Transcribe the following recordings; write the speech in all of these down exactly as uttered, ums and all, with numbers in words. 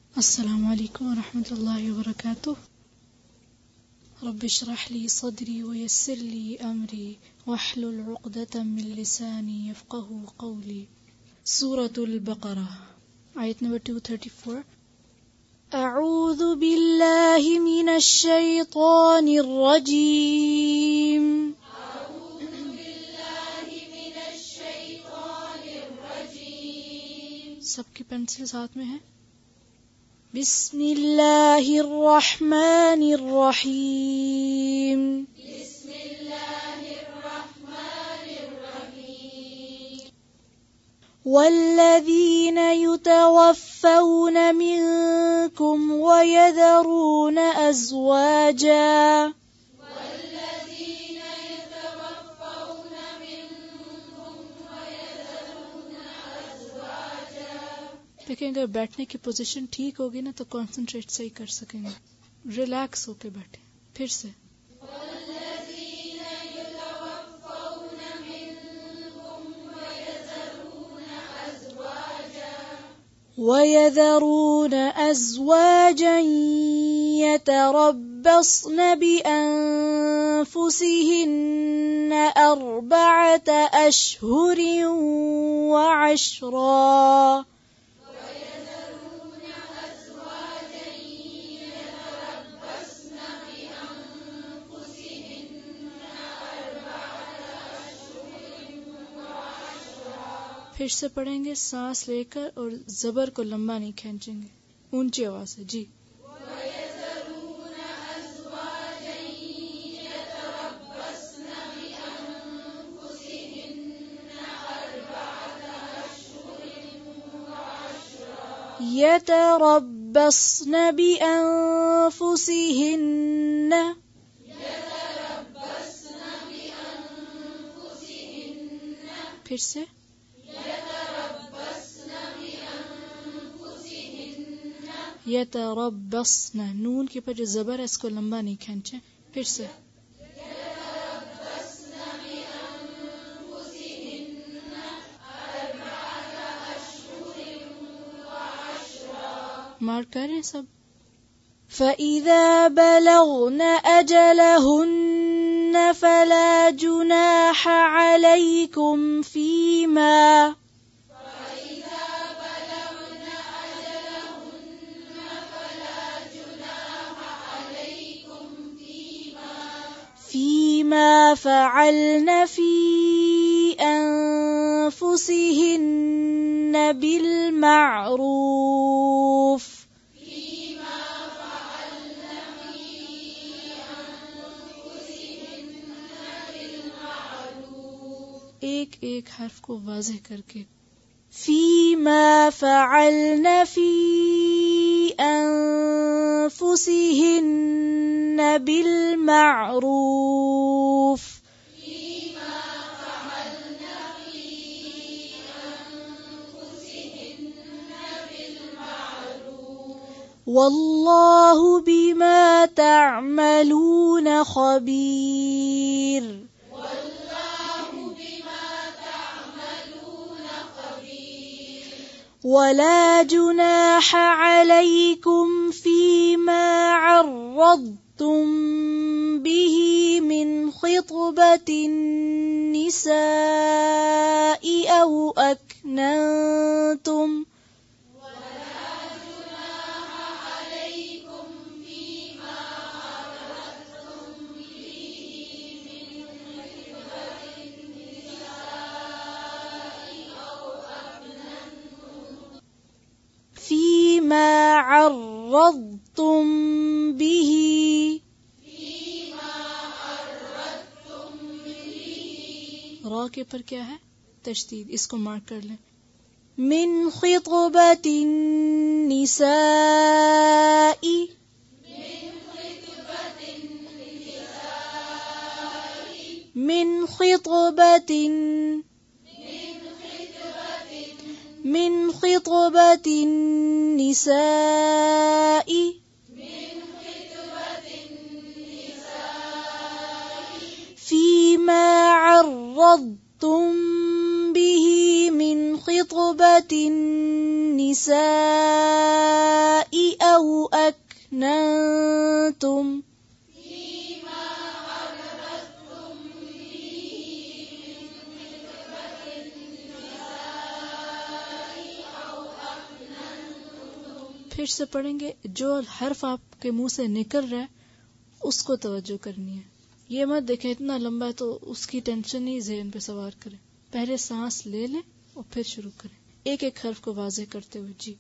अस्सलामु अलैकुम व रहमतुल्लाहि व बरकातुहू। रब्बि इश्रह ली सदरी व यस्सिर ली अमरी वहलुल उक़दतम मिन लिसानी यफ़क़हू क़ौली। सूरतुल बक़रा, आयत नंबर दो सौ चौंतीस। अऊज़ु बिल्लाहि मिनश शैतानिर रजीम। अऊज़ु बिल्लाहि मिनश शैतानिर रजीम। सबकी पेंसिल साथ में है। बिस्मिल्लाहिर रहमानिर रहीम। बिस्मिल्लाहिर रहमानिर रहीम। वल्लज़ीन युतवफ़्फ़ौना मिनकुम वयज़रून अज़वाजा देखिए, अगर बैठने की पोजीशन ठीक होगी ना तो कंसंट्रेट सही कर सकेंगे। रिलैक्स होके बैठे। फिर से वयज़रून अज़वाजन यतरब्बस्न बिअन्फुसिहिन्न अर्बअत अशहुरिन व अशरा। फिर से पढ़ेंगे, सांस लेकर और जबर को लंबा नहीं खींचेंगे, ऊंची आवाज से। जी। यतरब्बस्न बिअन्फुसिहिन्न फिर से यतरब्बस्न, नून के ऊपर जो जबर है इसको लंबा नहीं खींचे। फिर से मार्क कर रहे हैं सब। फ़इज़ा बलग़न अजलहुन्न फ़ला जुनाह अलैकुम फ़ीमा फ़ीमा फ़अल्न फ़ी अन्फुसिहिन्न बिलमारूफ़। एक एक हर्फ को वाज़ेह करके। फ़ीमा फ़अल्न फ़ी अन्फुसिहिन्न बिलमारूफ़। वल्लाहु बिमा तअमलून खबीर। वला जुनाह अलैकुम फ़ीमा अर्रद्तुम बिही मिन ख़ित्बतिन निसाइ औ अक्नंतुम फ़ीमा अर्रद्तुम बिही रा के ऊपर क्या है? तशदीद, इसको मार्क कर लें। मिन ख़ित्बतिन निसाइ मिन ख़ित्बतिन मिन ख़ित्बतिन निसाइ फ़ीमा अर्रद्तुम बिही मिन ख़ित्बतिन النساء أو أكننتم फिर से पढ़ेंगे। जो हर्फ आपके मुंह से निकल रहा है उसको तवज्जो करनी है। ये मत देखें इतना लंबा है तो उसकी टेंशन ही ज़हन पे सवार करें। पहले सांस ले लें और फिर शुरू करें, एक एक हर्फ को वाज़ेह करते हुए। जी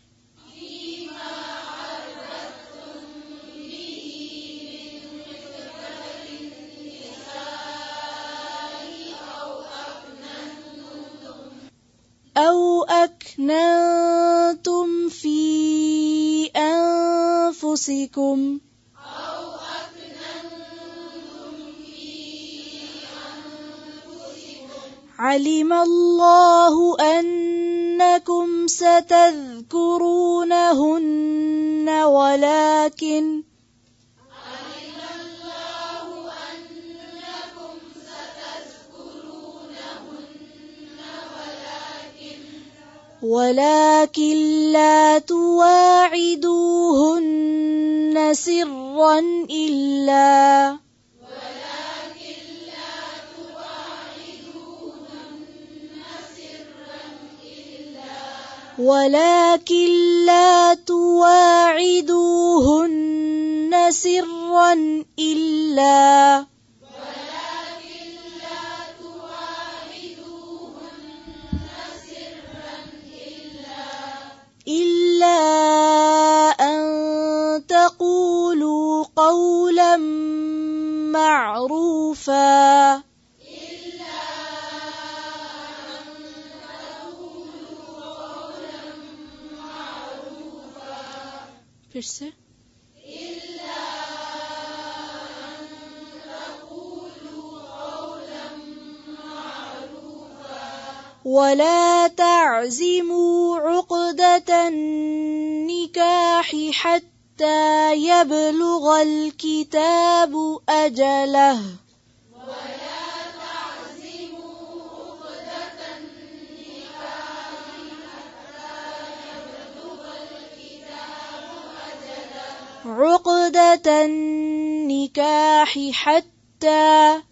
أو أكننتم في أنفسكم علم الله أنكم ستذكرونهن ولكن ولكن لا تواعدوهن سرا إلا ولكن لا تواعدوهن سرا إلا إلا أن تقولوا قولا معروفا फिर से ولا تعزموا عقدة النكاح حتى يبلغ الكتاب أجله عقدة النكاح حتى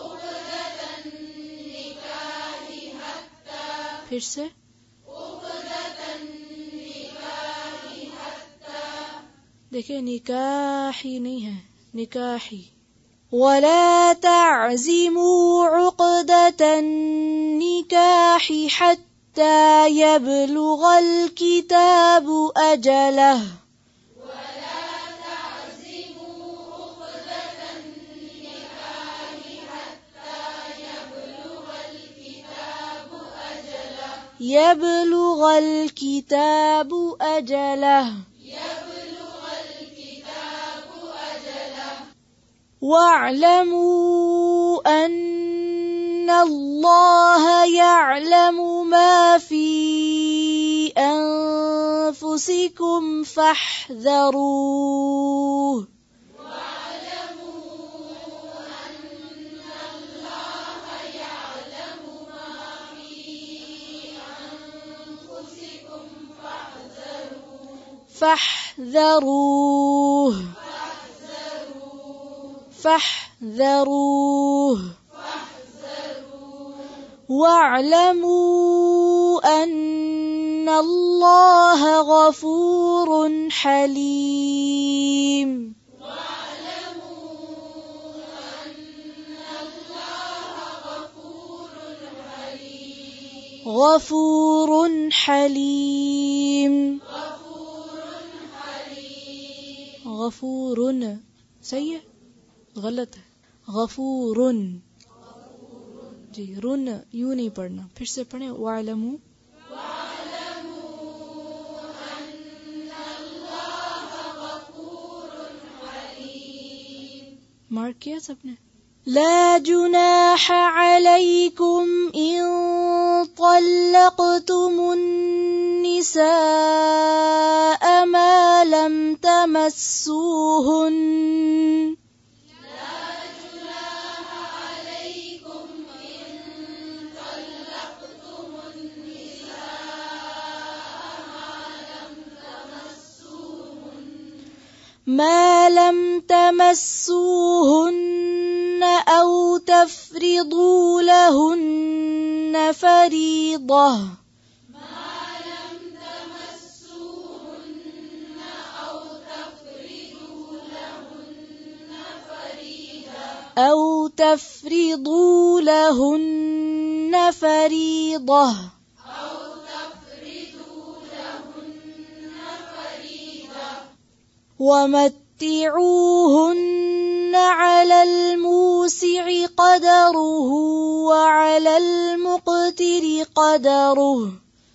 फिर से देखिए निकाही नहीं है, निकाही। ولا تعزموا عقدة النكاح حتى يبلغ الكتاب أجله يبلغ الكتاب أجله واعلموا أن الله يعلم ما في أنفسكم فاحذروه فاحذروه فاحذروه واعلموا أن الله غفور حليم غفور حليم غفور सही है गलत है गफूर जी रुन यूं नहीं पढ़ना फिर से पढ़े वालमू मार्क किया सबने لا جناح عليكم إن طلقتم النساء ما لم تمسوهن ما لم تمسوهن أو تفرضوا لهن فريضة أو تفرضوا لهن فريضة ومتعوهن على الموسع قدره وعلى المقتر قدره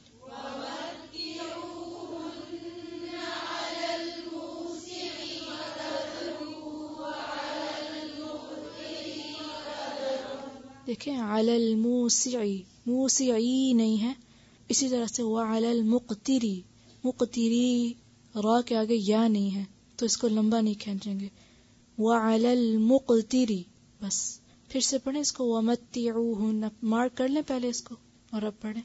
देखें अलल मूसिई मूसिई नहीं है, इसी तरह से वअलल मुक़तिरी मुक़तिरी रा के आगे या नहीं है तो इसको लंबा नहीं खींचेंगे, वअलल मुक़तिरी बस। फिर से पढ़ें इसको, वमत्तिऊहुन मार्क कर लें पहले इसको और अब पढ़ें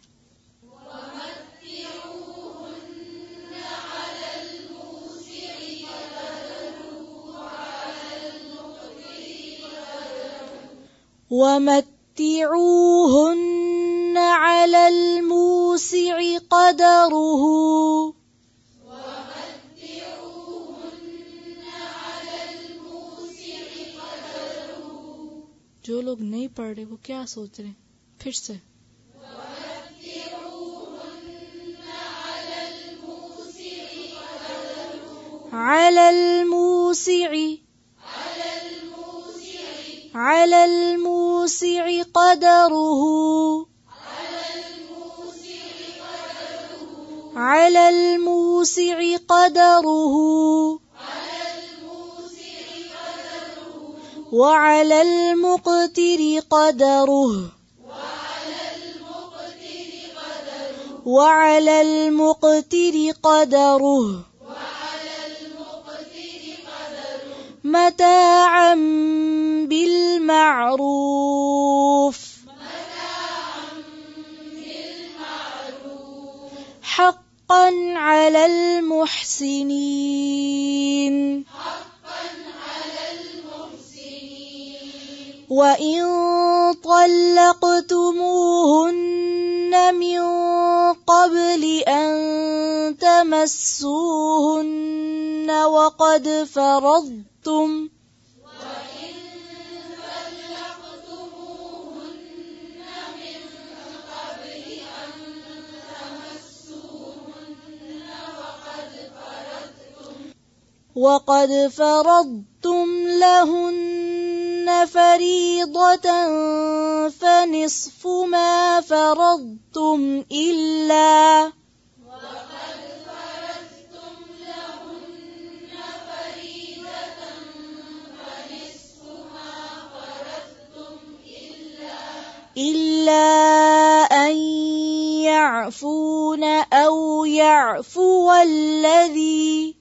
ومتعوهن على الموسع قدره जो लोग नहीं पढ़ रहे वो क्या सोच रहे हैं, फिर से على الموسع على الموسع قدره على الموسع قدره وعلى المقتر قدره وعلى المقتر قدره متاعا بالمعروف حقا على المحسنين وإن طلقتموهن من قبل أن تمسوهن وقد فرضتم وقد فرضتم لهن فريضة فنصف ما فرضتم إلا إلا أن يعفون أو يعفو الذي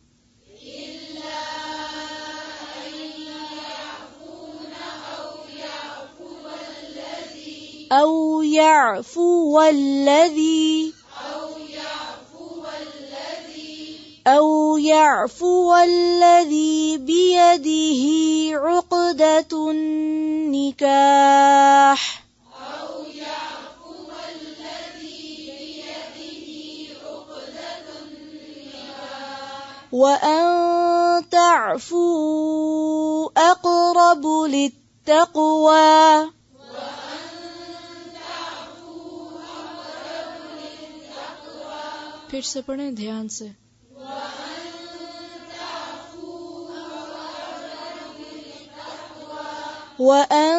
أو يعفو الذي أو يعفو الذي بيده عقدة النكاح وأن تعفوا أقرب للتقوى फिर से पढ़ें ध्यान से وأن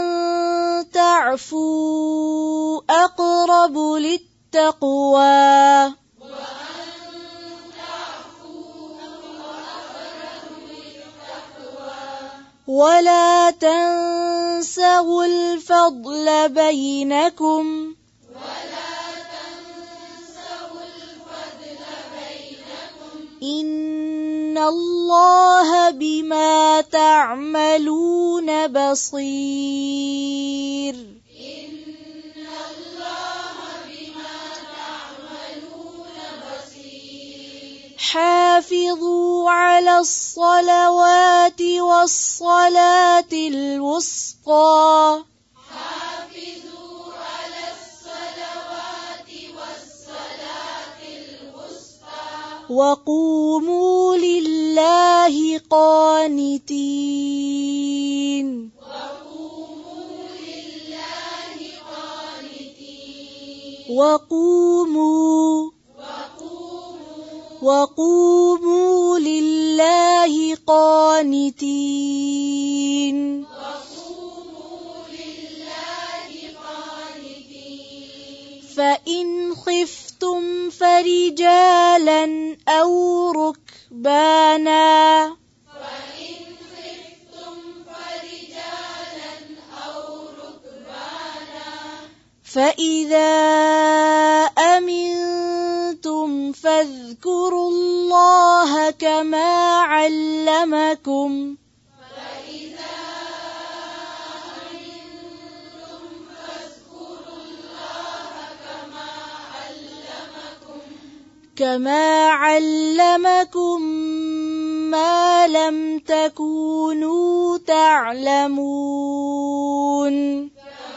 تعفوا أقرب للتقوى ولا تنسوا الفضل بينكم إن الله بما تعملون بصير حافظوا على الصلوات والصلاة الوسطى حافظوا على الصلوات والصلاة الوسطى وقوموا لله قانتين وقوموا لله قانتين وقوموا وقوموا لله قانتين وقوموا لله قانتين فإن خفتم فرجالا أو ركبانا فإن خفتم فرجالا أو ركبانا فإذا أمنتم فاذكروا الله كما علمكم فإذا أمنتم فاذكروا الله كما علمكم كما علمكم ما لم تكونوا تعلمون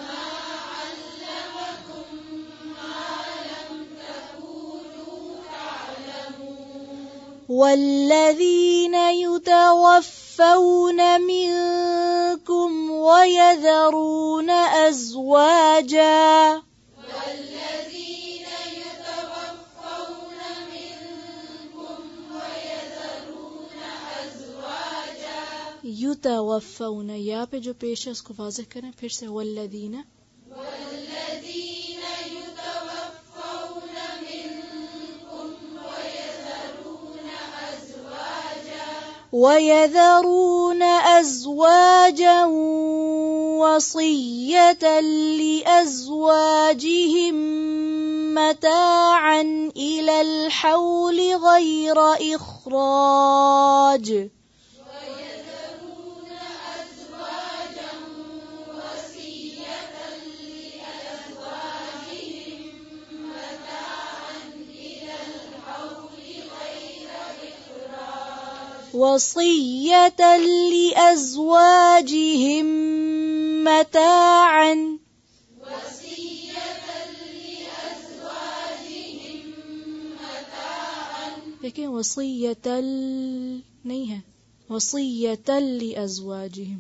والذين يتوفون منكم ويذرون أزواجا والذين يتوفون منكم ويذرون أزواجا يتوفون या पे जो पेश है उसको वाज़ेह करें फिर से والذين والذين يتوفون منكم ويذرون أزواجا ويذرون أزواجا وصية لأزواجهم متاعا إلى الحول غير إخراج ويذرون أزواجا وصية لأزواجهم متاعا إلى الحول غير إخراج وصية لأزواجهم متاعا وصية لأزواجهم متاعا देखिए वसीयत नहीं है वसीयत لأزواجهم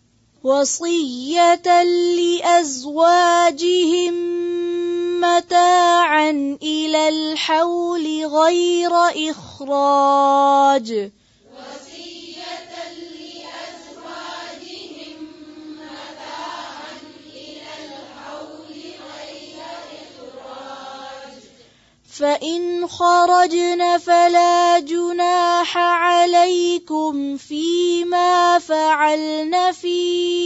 وصية لأزواجهم متاعا إلى الحول غير إخراج وصية لأزواجهم متاعا إلى الحول غير إخراج فإن خرجن فلا جناح عليكم فيما فعلن في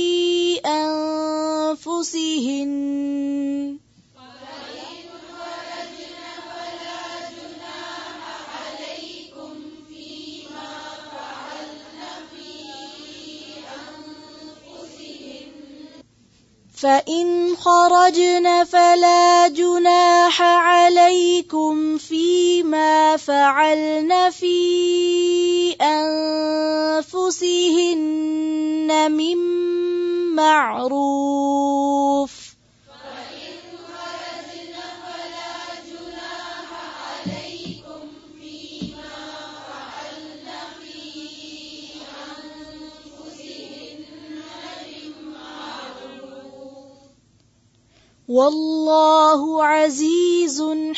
أنفسهن فإن خرجن فلا جناح عليكم فيما فعلن في أنفسهن فإن خرجن فلا جناح عليكم فيما فعلن في أنفسهن من معروف فإن خرجن فلا جناح عليكم فيما فعلن في أنفسهن من معروف والله عزيز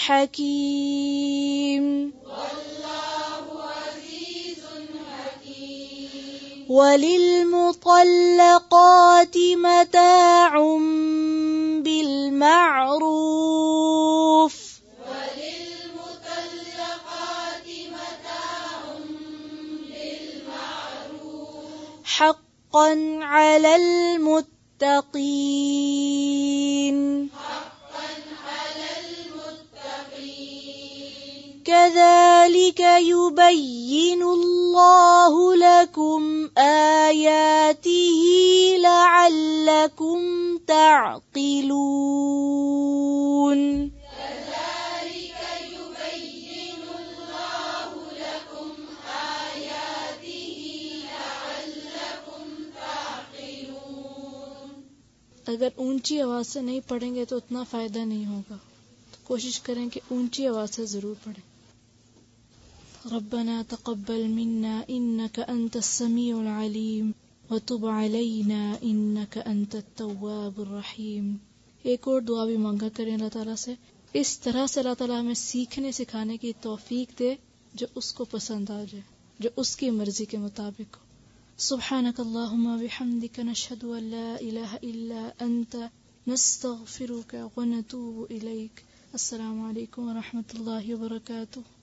حكيم والله عزيز حكيم وللمطلقات متاع بالمعروف وللمطلقات متاع بالمعروف حقا على المتقين حقا على المتقين كذلك يبين الله لكم آياته لعلكم تعقلون كذلك يبين الله لكم अगर ऊंची आवाज से नहीं पढ़ेंगे तो उतना फायदा नहीं होगा, तो कोशिश करें कि ऊंची आवाज से जरूर पढ़ें। रब्बना तक़ब्बल मिन्ना इन्नका अंतस समीउल अलीम व तुब अलैना इन्नका अंतत तव्वाबुर रहीम। एक और दुआ भी मांगा करें अल्लाह ताला से, इस तरह से अल्लाह ताला हमें सीखने सिखाने की तौफीक दे जो उसको पसंद आ जाए, जो उसकी मर्जी के मुताबिक हो। सुब्हानक अल्लाहुम्मा बिहम्दिका नशहदु अन ला इलाहा इल्ला अंता नस्तगफिरुका व नतूबु इलैक। अस्सलामु अलैकुम व रहमतुल्लाहि व बरकातुहू।